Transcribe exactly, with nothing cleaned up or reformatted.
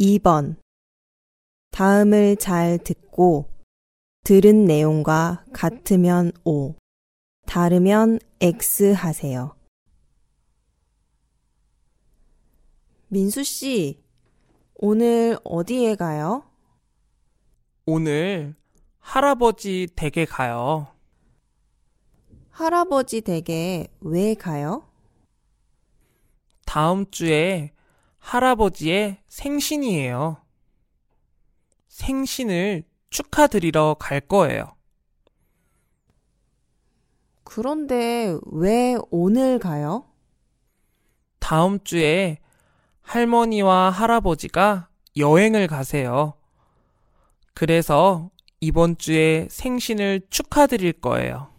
이 번. 다음을 잘 듣고 들은 내용과 같으면 O, 다르면 X 하세요. 민수 씨, 오늘 어디에 가요? 오늘 할아버지 댁에 가요. 할아버지 댁에 왜 가요? 다음 주에 할아버지의 생신이에요. 생신을 축하드리러 갈 거예요. 그런데 왜 오늘 가요? 다음 주에 할머니와 할아버지가 여행을 가세요. 그래서 이번 주에 생신을 축하드릴 거예요.